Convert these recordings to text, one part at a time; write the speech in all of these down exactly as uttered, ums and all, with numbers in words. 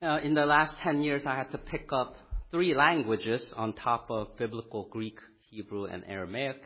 Uh, in the last ten years, I had to pick up three languages on top of biblical Greek, Hebrew, and Aramaic.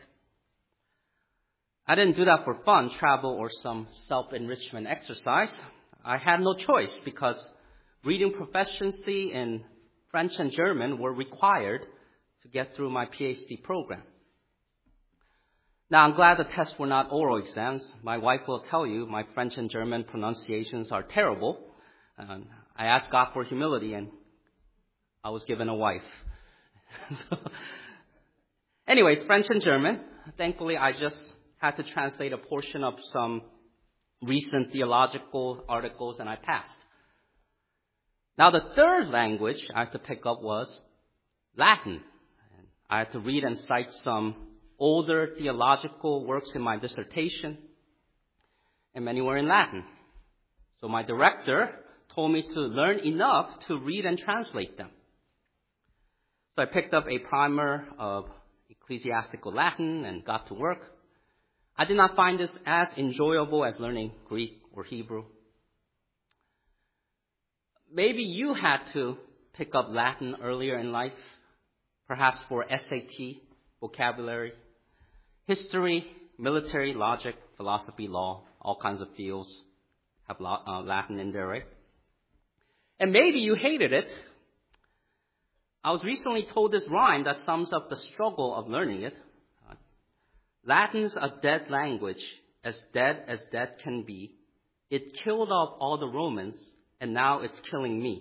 I didn't do that for fun, travel, or some self-enrichment exercise. I had no choice because reading proficiency in French and German were required to get through my PhD program. Now, I'm glad the tests were not oral exams. My wife will tell you my French and German pronunciations are terrible. Um, I asked God for humility, and I was given a wife. so, anyways, French and German. Thankfully, I just had to translate a portion of some recent theological articles, and I passed. Now, the third language I had to pick up was Latin. I had to read and cite some older theological works in my dissertation, and many were in Latin. So my director told me to learn enough to read and translate them. So I picked up a primer of ecclesiastical Latin and got to work. I did not find this as enjoyable as learning Greek or Hebrew. Maybe you had to pick up Latin earlier in life, perhaps for S A T, vocabulary, history, military, logic, philosophy, law, all kinds of fields have uh, Latin in there, right? And maybe you hated it. I was recently told this rhyme that sums up the struggle of learning it. Latin's a dead language, as dead as dead can be. It killed off all the Romans, and now it's killing me.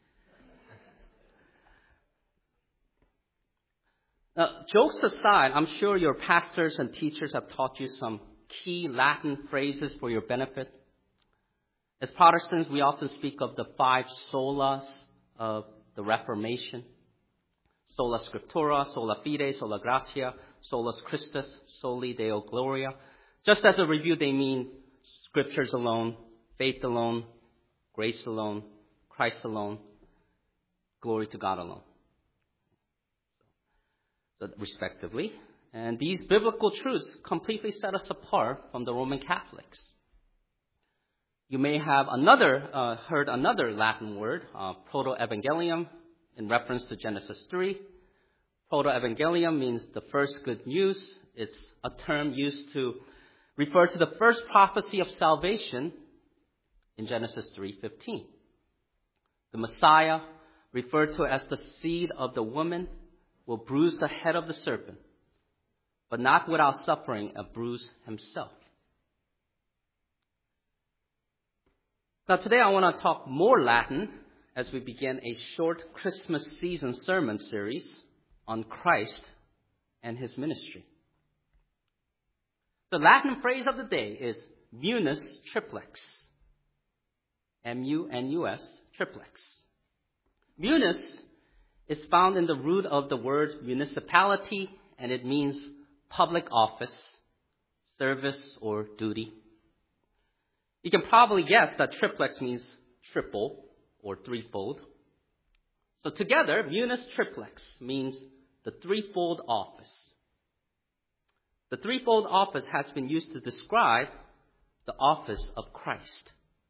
Now, jokes aside, I'm sure your pastors and teachers have taught you some key Latin phrases for your benefit. As Protestants, we often speak of the five solas of the Reformation. Sola Scriptura, sola fide, sola gratia, solus Christus, soli Deo gloria. Just as a review, they mean scriptures alone, faith alone, grace alone, Christ alone, glory to God alone, so, respectively. And these biblical truths completely set us apart from the Roman Catholics. You may have another uh, heard another Latin word, uh, proto-evangelium, in reference to Genesis three. Proto-evangelium means the first good news. It's a term used to refer to the first prophecy of salvation in Genesis three fifteen. The Messiah, referred to as the seed of the woman, will bruise the head of the serpent, but not without suffering a bruise himself. Now, today I want to talk more Latin as we begin a short Christmas season sermon series on Christ and his ministry. The Latin phrase of the day is munus triplex. M U N U S, triplex. Munus is found in the root of the word municipality, and it means public office, service, or duty. You can probably guess that triplex means triple or threefold. So together, munus triplex means the threefold office. The threefold office has been used to describe the office of Christ.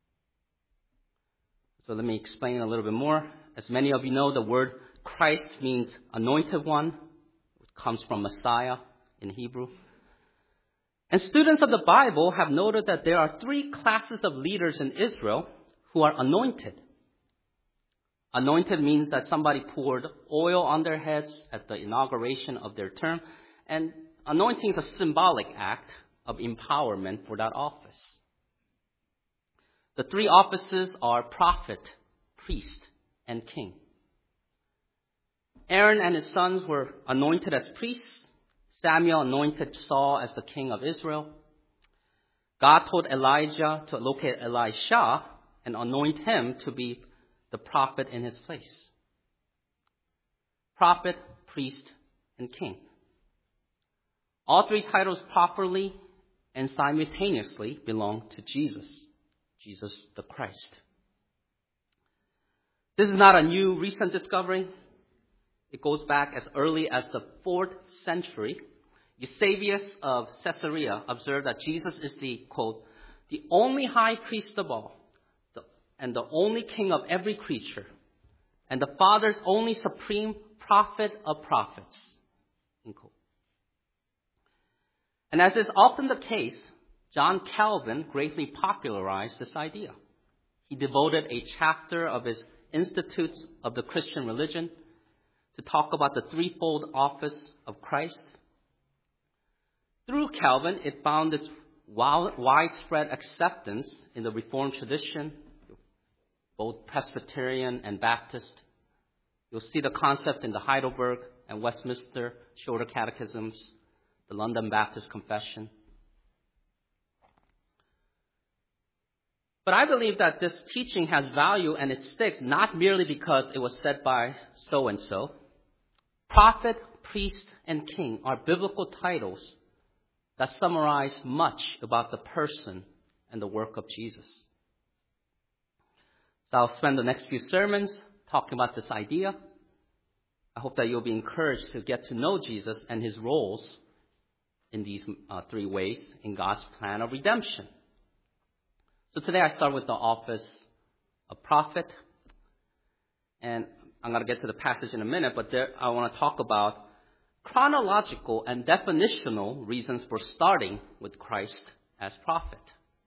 So let me explain a little bit more. As many of you know, the word Christ means anointed one. It comes from Messiah in Hebrew. And students of the Bible have noted that there are three classes of leaders in Israel who are anointed. Anointed means that somebody poured oil on their heads at the inauguration of their term. And anointing is a symbolic act of empowerment for that office. The three offices are prophet, priest, and king. Aaron and his sons were anointed as priests. Samuel anointed Saul as the king of Israel. God told Elijah to locate Elisha and anoint him to be the prophet in his place. Prophet, priest, and king. All three titles properly and simultaneously belong to Jesus, Jesus the Christ. This is not a new recent discovery. It goes back as early as the fourth century. Eusebius of Caesarea observed that Jesus is the, quote, the only high priest of all, the and the only king of every creature, and the Father's only supreme prophet of prophets. And as is often the case, John Calvin greatly popularized this idea. He devoted a chapter of his Institutes of the Christian Religion to talk about the threefold office of Christ. Through Calvin, it found its widespread acceptance in the Reformed tradition, both Presbyterian and Baptist. You'll see the concept in the Heidelberg and Westminster Shorter Catechisms, the London Baptist Confession. But I believe that this teaching has value and it sticks not merely because it was said by so-and-so. Prophet, priest, and king are biblical titles that summarize much about the person and the work of Jesus. So I'll spend the next few sermons talking about this idea. I hope that you'll be encouraged to get to know Jesus and his roles in these uh, three ways in God's plan of redemption. So today I start with the office of prophet. And I'm going to get to the passage in a minute, but there I want to talk about chronological and definitional reasons for starting with Christ as prophet.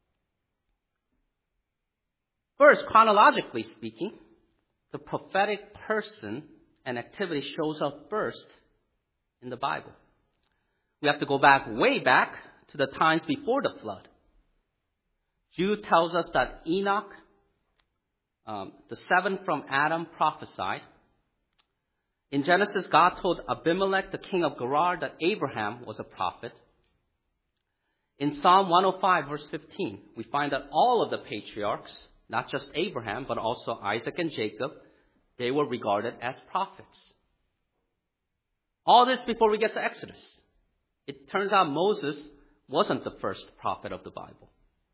First, chronologically speaking, the prophetic person and activity shows up first in the Bible. We have to go back, way back, to the times before the flood. Jude tells us that Enoch, um, the seventh from Adam, prophesied. In Genesis, God told Abimelech, the king of Gerar, that Abraham was a prophet. In Psalm one oh five, verse fifteen, we find that all of the patriarchs, not just Abraham, but also Isaac and Jacob, they were regarded as prophets. All this before we get to Exodus. It turns out Moses wasn't the first prophet of the Bible.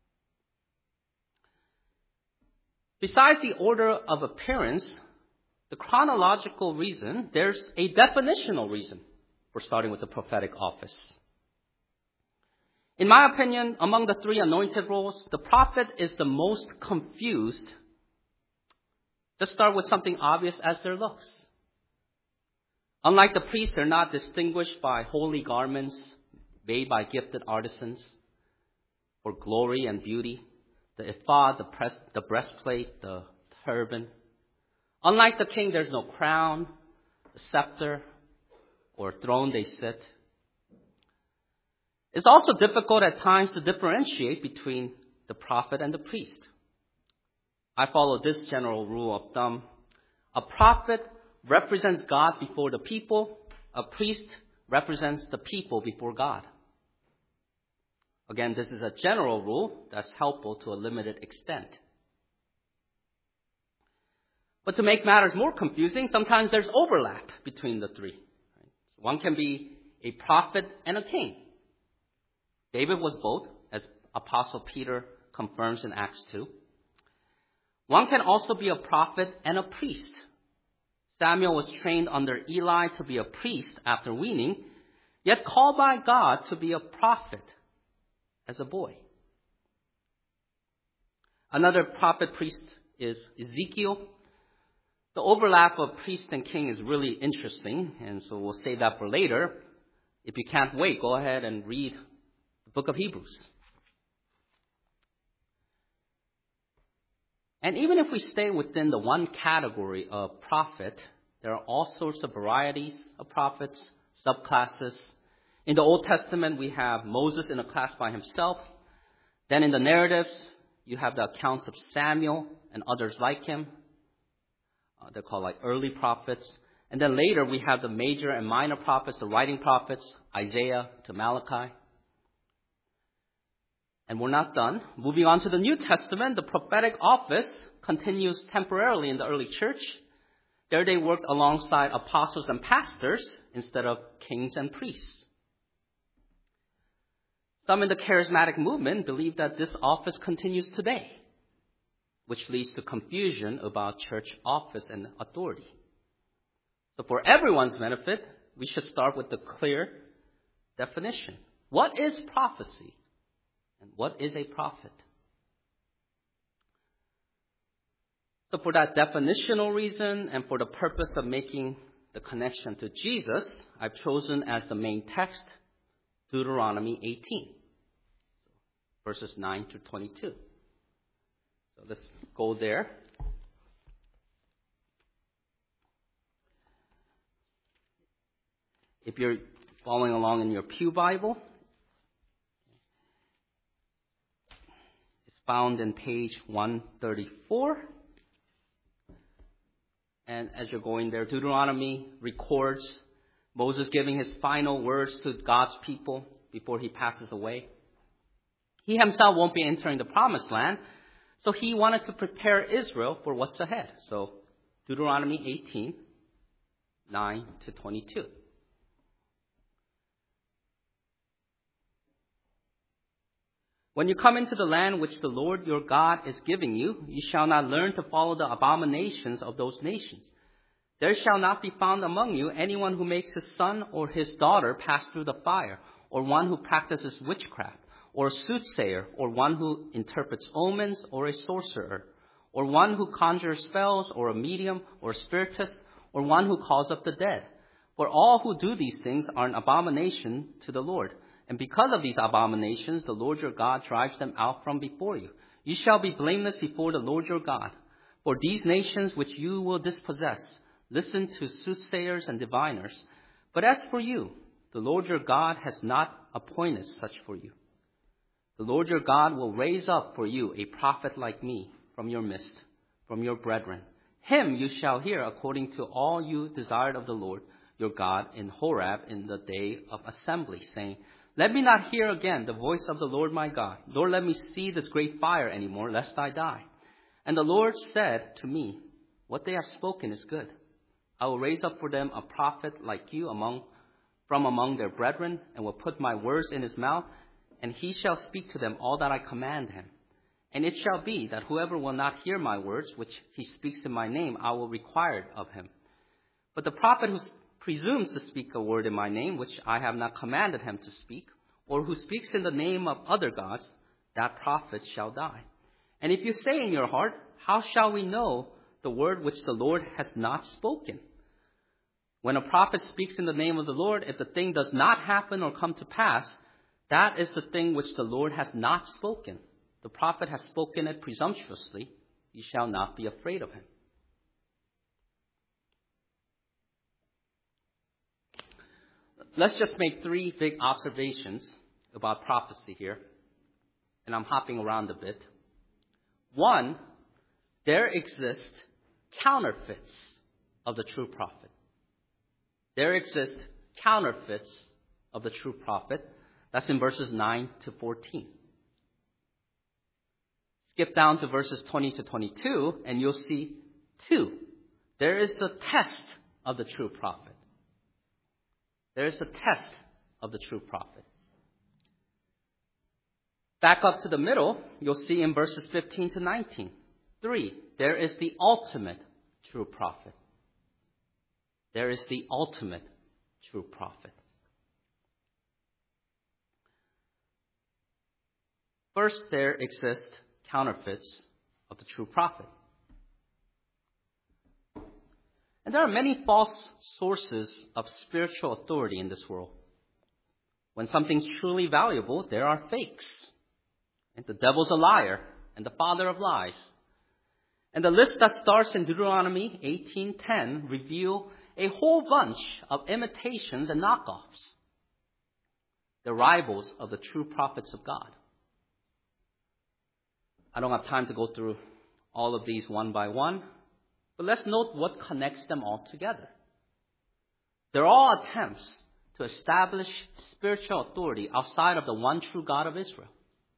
Besides the order of appearance, the chronological reason, there's a definitional reason for starting with the prophetic office. In my opinion, among the three anointed roles, the prophet is the most confused. Just start with something obvious as their looks. Unlike the priests, they're not distinguished by holy garments made by gifted artisans for glory and beauty. The ephod, the, pres- the breastplate, the turban. Unlike the king, there's no crown, the scepter, or throne they sit. It's also difficult at times to differentiate between the prophet and the priest. I follow this general rule of thumb. A prophet represents God before the people. A priest represents the people before God. Again, this is a general rule that's helpful to a limited extent. But to make matters more confusing, sometimes there's overlap between the three. One can be a prophet and a king. David was both, as Apostle Peter confirms in Acts two. One can also be a prophet and a priest. Samuel was trained under Eli to be a priest after weaning, yet called by God to be a prophet as a boy. Another prophet priest is Ezekiel. The overlap of priest and king is really interesting, and so we'll save that for later. If you can't wait, go ahead and read the book of Hebrews. And even if we stay within the one category of prophet, there are all sorts of varieties of prophets, subclasses. In the Old Testament, we have Moses in a class by himself. Then in the narratives, you have the accounts of Samuel and others like him. Uh, they're called like early prophets. And then later, we have the major and minor prophets, the writing prophets, Isaiah to Malachi. And we're not done. Moving on to the New Testament, the prophetic office continues temporarily in the early church. There they worked alongside apostles and pastors instead of kings and priests. Some in the charismatic movement believe that this office continues today, which leads to confusion about church office and authority. So for everyone's benefit, we should start with the clear definition. What is prophecy? And what is a prophet? So for that definitional reason and for the purpose of making the connection to Jesus, I've chosen as the main text Deuteronomy eighteen, verses nine to twenty-two. So let's go there. If you're following along in your Pew Bible, it's found in page one thirty-four. And as you're going there, Deuteronomy records Moses giving his final words to God's people before he passes away. He himself won't be entering the promised land, so he wanted to prepare Israel for what's ahead. So Deuteronomy eighteen, nine to twenty-two. When you come into the land which the Lord your God is giving you, you shall not learn to follow the abominations of those nations. There shall not be found among you anyone who makes his son or his daughter pass through the fire, or one who practices witchcraft, or a soothsayer, or one who interprets omens, or a sorcerer, or one who conjures spells, or a medium, or a spiritist, or one who calls up the dead. For all who do these things are an abomination to the Lord. And because of these abominations, the Lord your God drives them out from before you. You shall be blameless before the Lord your God. For these nations which you will dispossess, listen to soothsayers and diviners. But as for you, the Lord your God has not appointed such for you. The Lord your God will raise up for you a prophet like me from your midst, from your brethren. Him you shall hear according to all you desired of the Lord your God in Horeb in the day of assembly, saying, let me not hear again the voice of the Lord my God, nor let me see this great fire any more, lest I die. And the Lord said to me, what they have spoken is good. I will raise up for them a prophet like you among, from among their brethren, and will put my words in his mouth, and he shall speak to them all that I command him. And it shall be that whoever will not hear my words, which he speaks in my name, I will require of him. But the prophet who presumes to speak a word in my name, which I have not commanded him to speak, or who speaks in the name of other gods, that prophet shall die. And if you say in your heart, how shall we know the word which the Lord has not spoken? When a prophet speaks in the name of the Lord, if the thing does not happen or come to pass, that is the thing which the Lord has not spoken. The prophet has spoken it presumptuously. You shall not be afraid of him. Let's just make three big observations about prophecy here. And I'm hopping around a bit. One, there exist counterfeits of the true prophet. There exist counterfeits of the true prophet. That's in verses nine to fourteen. Skip down to verses twenty to twenty-two, and you'll see two. There is the test of the true prophet. There is the test of the true prophet. Back up to the middle, you'll see in verses fifteen to nineteen. Three, there is the ultimate true prophet. There is the ultimate true prophet. First, there exist counterfeits of the true prophet. And there are many false sources of spiritual authority in this world. When something's truly valuable, there are fakes. And the devil's a liar and the father of lies. And the list that starts in Deuteronomy eighteen ten reveal a whole bunch of imitations and knockoffs. The rivals of the true prophets of God. I don't have time to go through all of these one by one. But let's note what connects them all together. They're all attempts to establish spiritual authority outside of the one true God of Israel.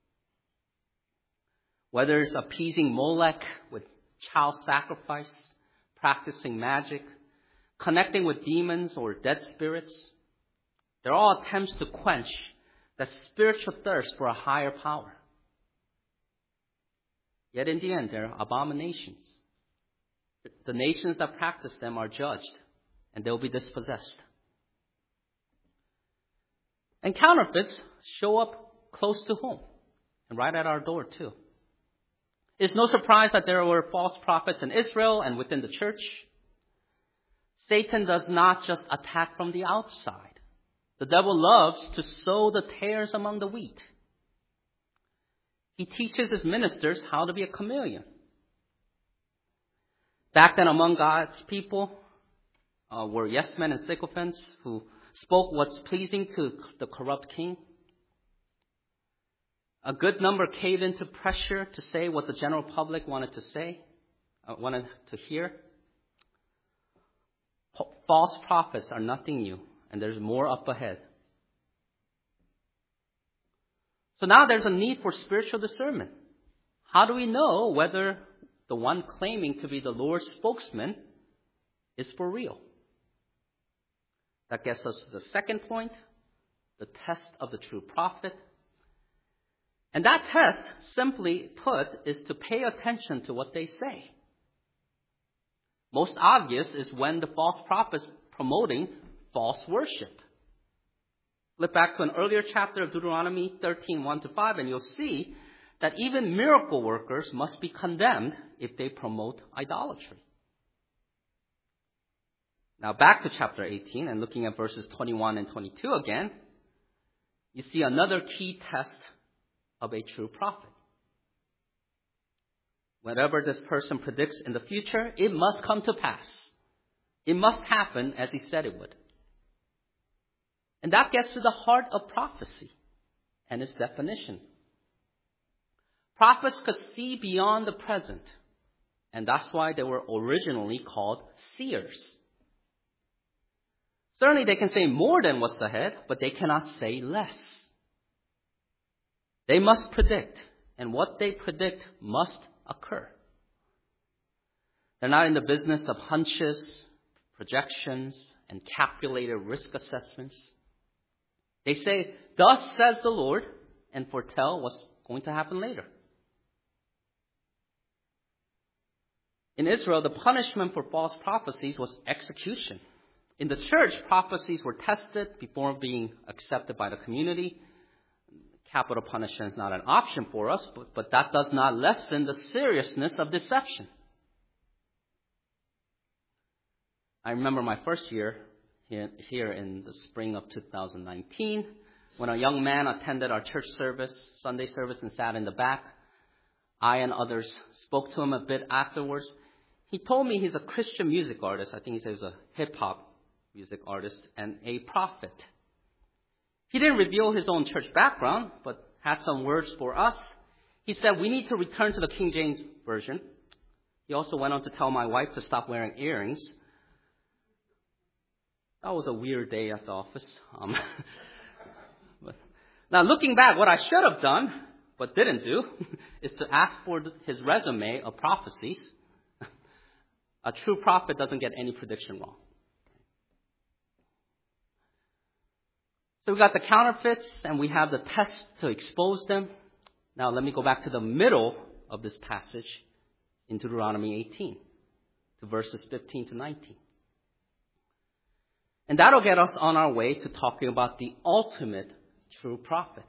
Whether it's appeasing Molech with child sacrifice, practicing magic, connecting with demons or dead spirits, they're all attempts to quench the spiritual thirst for a higher power. Yet in the end, they're abominations. The nations that practice them are judged, and they'll be dispossessed. And counterfeits show up close to home, and right at our door too. It's no surprise that there were false prophets in Israel and within the church. Satan does not just attack from the outside. The devil loves to sow the tares among the wheat. He teaches his ministers how to be a chameleon. Back then among God's people uh, were yes men and sycophants who spoke what's pleasing to the corrupt king. A good number caved into pressure to say what the general public wanted to say, uh, wanted to hear. False prophets are nothing new, and there's more up ahead. So now there's a need for spiritual discernment. How do we know whether the one claiming to be the Lord's spokesman is for real? That gets us to the second point, the test of the true prophet. And that test, simply put, is to pay attention to what they say. Most obvious is when the false prophet is promoting false worship. Flip back to an earlier chapter of Deuteronomy thirteen, one to five, and you'll see that even miracle workers must be condemned if they promote idolatry. Now back to chapter eighteen and looking at verses twenty-one and twenty-two again, you see another key test of a true prophet. Whatever this person predicts in the future, it must come to pass. It must happen as he said it would. And that gets to the heart of prophecy and its definition. Prophets could see beyond the present, and that's why they were originally called seers. Certainly they can say more than what's ahead, but they cannot say less. They must predict, and what they predict must occur. They're not in the business of hunches, projections, and calculated risk assessments. They say, "Thus says the Lord," and foretell what's going to happen later. In Israel, the punishment for false prophecies was execution. In the church, prophecies were tested before being accepted by the community. Capital punishment is not an option for us, but, but that does not lessen the seriousness of deception. I remember my first year here, here in the spring of two thousand nineteen, when a young man attended our church service, Sunday service, and sat in the back. I and others spoke to him a bit afterwards. He told me he's a Christian music artist. I think he said he was a hip-hop music artist and a prophet. He didn't reveal his own church background, but had some words for us. He said, "We need to return to the King James Version." He also went on to tell my wife to stop wearing earrings. That was a weird day at the office. Um, but now, looking back, what I should have done, but didn't do, is to ask for his resume of prophecies. A true prophet doesn't get any prediction wrong. So we got the counterfeits, and we have the test to expose them. Now let me go back to the middle of this passage in Deuteronomy eighteen, to verses fifteen to nineteen. And that'll get us on our way to talking about the ultimate true prophet.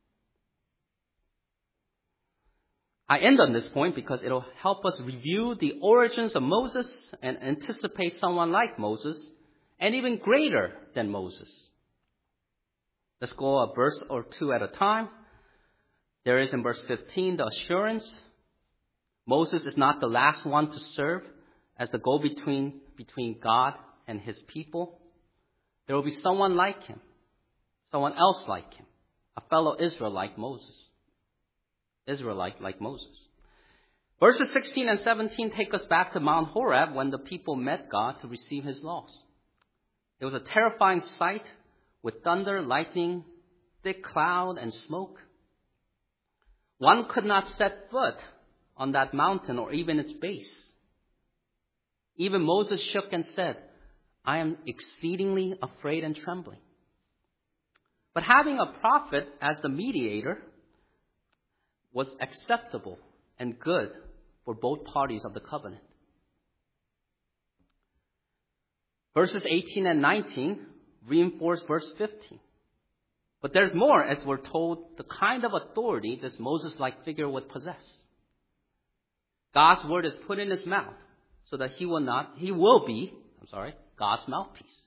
I end on this point because it'll help us review the origins of Moses and anticipate someone like Moses, and even greater than Moses. Let's go a verse or two at a time. There is in verse fifteen the assurance. Moses is not the last one to serve as the go-between between God and his people. There will be someone like him, someone else like him, a fellow Israelite like Moses. Israelite like Moses. Verses sixteen and seventeen take us back to Mount Horeb when the people met God to receive his laws. It was a terrifying sight with thunder, lightning, thick cloud, and smoke. One could not set foot on that mountain or even its base. Even Moses shook and said, "I am exceedingly afraid and trembling." But having a prophet as the mediator was acceptable and good for both parties of the covenant. Verses eighteen and nineteen reinforce verse fifteen. But there's more, as we're told the kind of authority this Moses-like figure would possess. God's word is put in his mouth so that he will not, he will be, I'm sorry, God's mouthpiece.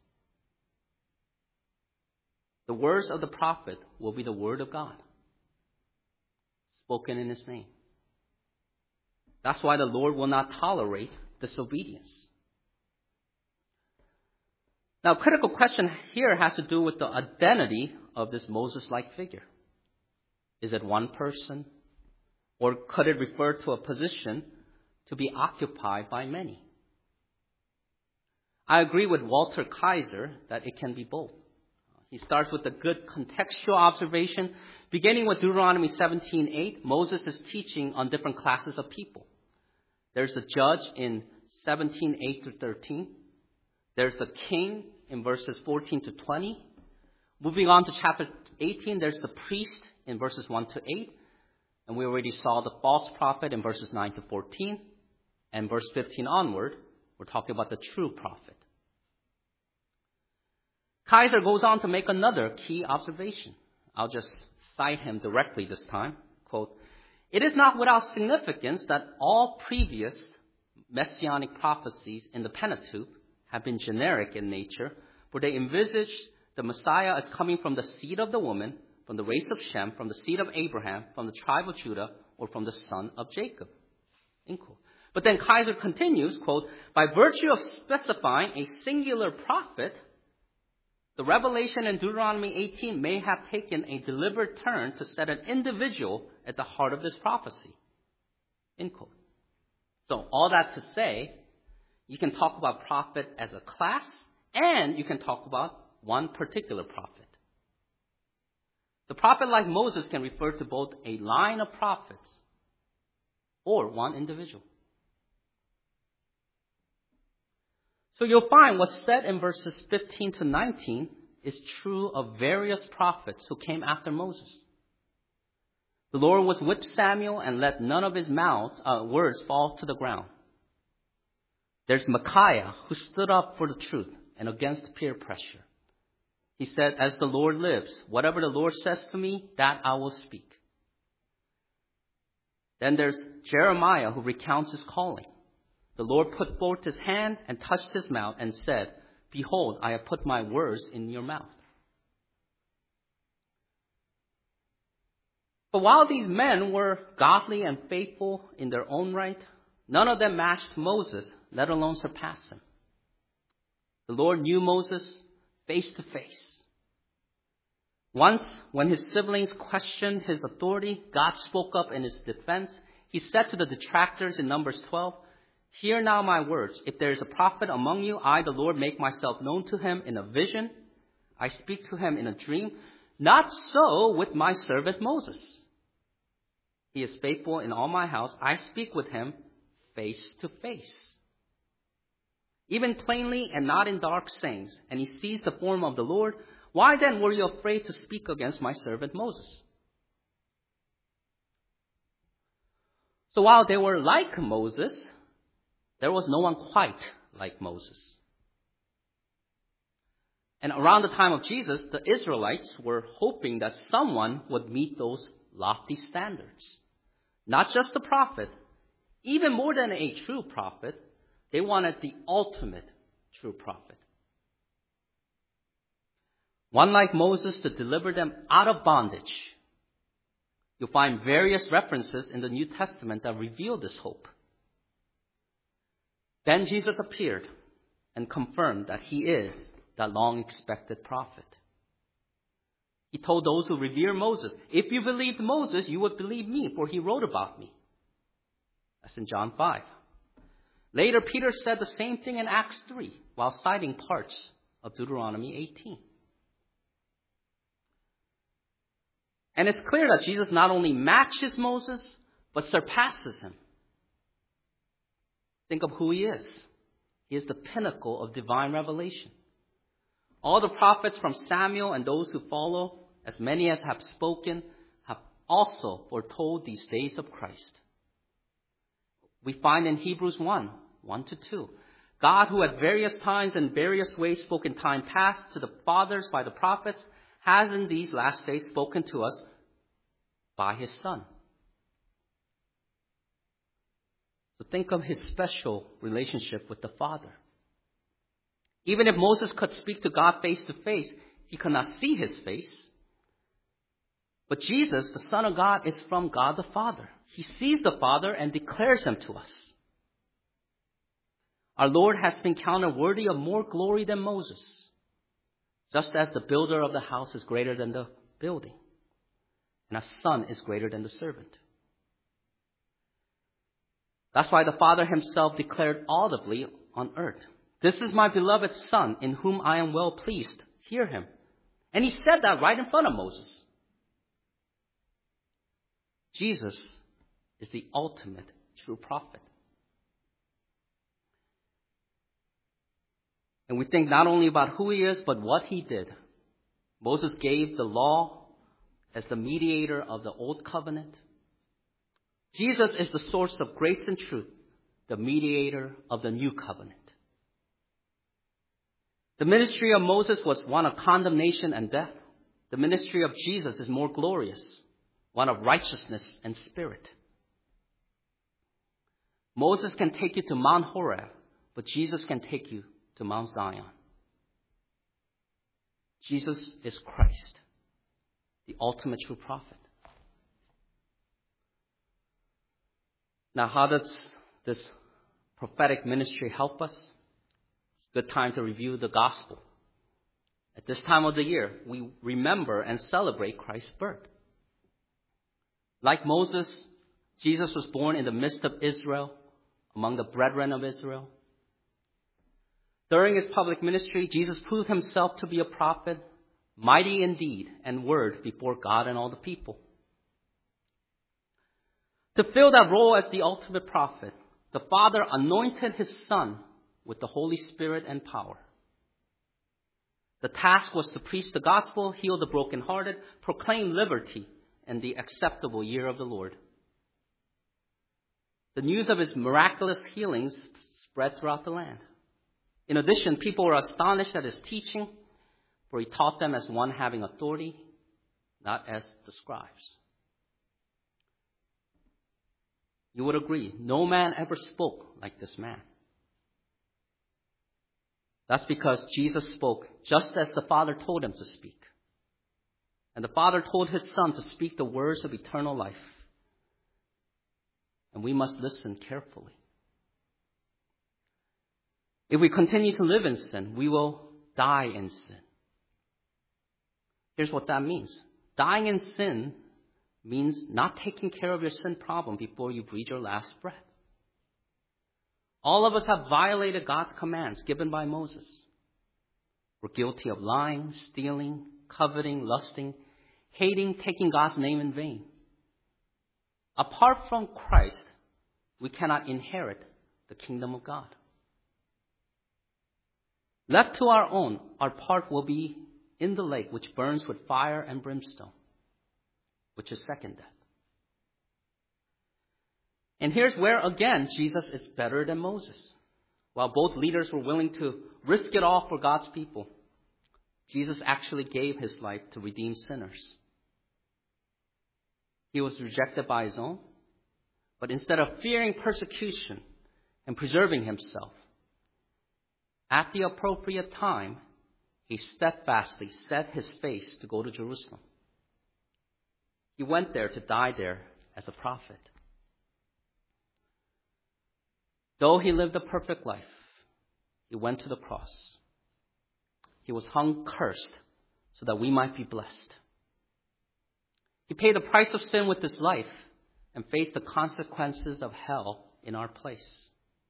The words of the prophet will be the word of God, spoken in his name. That's why the Lord will not tolerate disobedience. Now, a critical question here has to do with the identity of this Moses-like figure. Is it one person? Or could it refer to a position to be occupied by many? I agree with Walter Kaiser that it can be both. He starts with a good contextual observation. Beginning with Deuteronomy seventeen eight, Moses is teaching on different classes of people. There's the judge in seventeen eight through thirteen. There's the king in verses fourteen to twenty. Moving on to chapter eighteen, there's the priest in verses one to eight. And we already saw the false prophet in verses nine to fourteen. And verse fifteen onward, we're talking about the true prophet. Kaiser goes on to make another key observation. I'll just cite him directly this time. Quote, "It is not without significance that all previous messianic prophecies in the Pentateuch have been generic in nature, for they envisage the Messiah as coming from the seed of the woman, from the race of Shem, from the seed of Abraham, from the tribe of Judah, or from the son of Jacob." End quote. But then Kaiser continues, quote, "By virtue of specifying a singular prophet, the revelation in Deuteronomy eighteen may have taken a deliberate turn to set an individual at the heart of this prophecy." End quote. So all that to say, you can talk about prophet as a class, and you can talk about one particular prophet. The prophet like Moses can refer to both a line of prophets or one individual. So you'll find what's said in verses fifteen to nineteen is true of various prophets who came after Moses. The Lord was with Samuel and let none of his mouth uh, words fall to the ground. There's Micaiah, who stood up for the truth and against peer pressure. He said, "As the Lord lives, whatever the Lord says to me, that I will speak." Then there's Jeremiah, who recounts his calling. The Lord put forth his hand and touched his mouth and said, "Behold, I have put my words in your mouth." But while these men were godly and faithful in their own right, none of them matched Moses, let alone surpassed him. The Lord knew Moses face to face. Once, when his siblings questioned his authority, God spoke up in his defense. He said to the detractors in Numbers twelve, "Hear now my words. If there is a prophet among you, I, the Lord, make myself known to him in a vision. I speak to him in a dream. Not so with my servant Moses. He is faithful in all my house. I speak with him face to face, even plainly and not in dark sayings. And he sees the form of the Lord. Why then were you afraid to speak against my servant Moses?" So while they were like Moses, there was no one quite like Moses. And around the time of Jesus, the Israelites were hoping that someone would meet those lofty standards. Not just a prophet, even more than a true prophet, they wanted the ultimate true prophet. One like Moses to deliver them out of bondage. You'll find various references in the New Testament that reveal this hope. Then Jesus appeared and confirmed that he is that long-expected prophet. He told those who revere Moses, "If you believed Moses, you would believe me, for he wrote about me." That's in John five. Later, Peter said the same thing in Acts three, while citing parts of Deuteronomy eighteen. And it's clear that Jesus not only matches Moses, but surpasses him. Think of who he is. He is the pinnacle of divine revelation. All the prophets from Samuel and those who follow, as many as have spoken, have also foretold these days of Christ. We find in Hebrews one, one to two, God, who at various times and various ways spoke in time past to the fathers by the prophets, has in these last days spoken to us by his Son. So think of his special relationship with the Father. Even if Moses could speak to God face to face, he could not see his face. But Jesus, the Son of God, is from God the Father. He sees the Father and declares him to us. Our Lord has been counted worthy of more glory than Moses, just as the builder of the house is greater than the building, and a son is greater than the servant. That's why the Father himself declared audibly on earth, "This is my beloved Son, in whom I am well pleased. Hear him." And he said that right in front of Moses. Jesus is the ultimate true prophet. And we think not only about who he is, but what he did. Moses gave the law as the mediator of the old covenant. Jesus is the source of grace and truth, the mediator of the new covenant. The ministry of Moses was one of condemnation and death. The ministry of Jesus is more glorious, one of righteousness and spirit. Moses can take you to Mount Horeb, but Jesus can take you to Mount Zion. Jesus is Christ, the ultimate true prophet. Now, how does this prophetic ministry help us? It's a good time to review the gospel. At this time of the year, we remember and celebrate Christ's birth. Like Moses, Jesus was born in the midst of Israel, among the brethren of Israel. During his public ministry, Jesus proved himself to be a prophet, mighty in deed and word before God and all the people. To fill that role as the ultimate prophet, the Father anointed his Son with the Holy Spirit and power. The task was to preach the gospel, heal the brokenhearted, proclaim liberty, and the acceptable year of the Lord. The news of his miraculous healings spread throughout the land. In addition, people were astonished at his teaching, for he taught them as one having authority, not as the scribes. You would agree, no man ever spoke like this man. That's because Jesus spoke just as the Father told him to speak. And the Father told his Son to speak the words of eternal life. And we must listen carefully. If we continue to live in sin, we will die in sin. Here's what that means. Dying in sin means not taking care of your sin problem before you breathe your last breath. All of us have violated God's commands given by Moses. We're guilty of lying, stealing, coveting, lusting, hating, taking God's name in vain. Apart from Christ, we cannot inherit the kingdom of God. Left to our own, our part will be in the lake which burns with fire and brimstone, which is second death. And here's where, again, Jesus is better than Moses. While both leaders were willing to risk it all for God's people, Jesus actually gave his life to redeem sinners. He was rejected by his own, but instead of fearing persecution and preserving himself, at the appropriate time, he steadfastly set his face to go to Jerusalem. He went there to die there as a prophet. Though he lived a perfect life, he went to the cross. He was hung cursed so that we might be blessed. He paid the price of sin with his life and faced the consequences of hell in our place.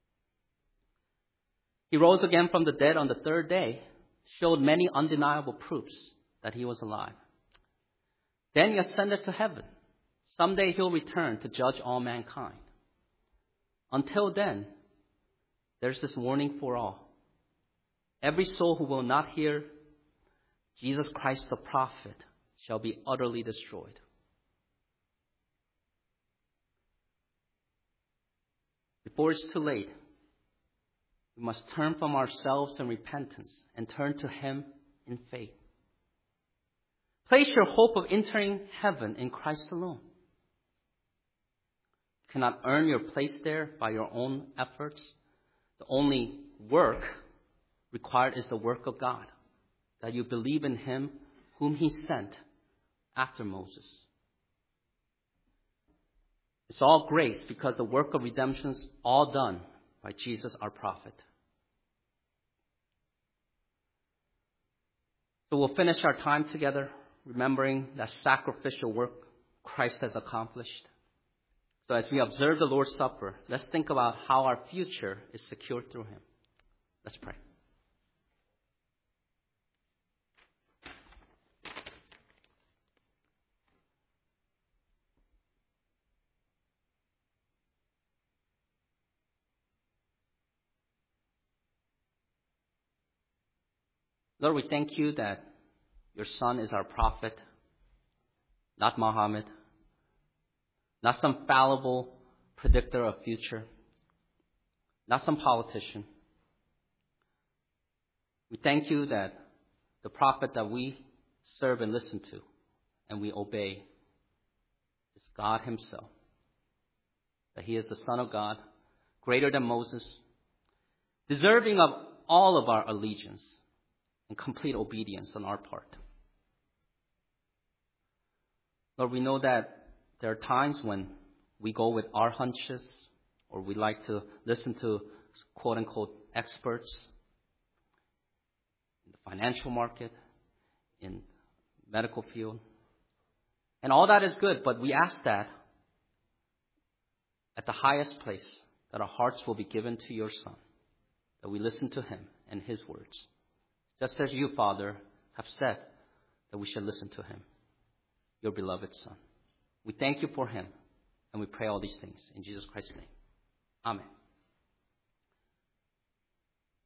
He rose again from the dead on the third day, showed many undeniable proofs that he was alive. Then he ascended to heaven. Someday he'll return to judge all mankind. Until then, there's this warning for all. Every soul who will not hear Jesus Christ the prophet shall be utterly destroyed. Before it's too late, we must turn from ourselves in repentance and turn to him in faith. Place your hope of entering heaven in Christ alone. cannot earn your place there by your own efforts. The only work required is the work of God, that you believe in him whom he sent after Moses. It's all grace because the work of redemption is all done by Jesus our prophet. So we'll finish our time together remembering that sacrificial work Christ has accomplished. So as we observe the Lord's Supper, let's think about how our future is secured through him. Let's pray. Lord, we thank you that your Son is our prophet, not Muhammad, not some fallible predictor of future, not some politician. We thank you that the prophet that we serve and listen to and we obey is God himself, that he is the Son of God, greater than Moses, deserving of all of our allegiance and complete obedience on our part. Lord, we know that there are times when we go with our hunches or we like to listen to quote-unquote experts in the financial market, in medical field. And all that is good, but we ask that at the highest place, that our hearts will be given to your Son, that we listen to him and his words. Just as you, Father, have said that we should listen to him, your beloved Son. We thank you for him, and we pray all these things in Jesus Christ's name. Amen.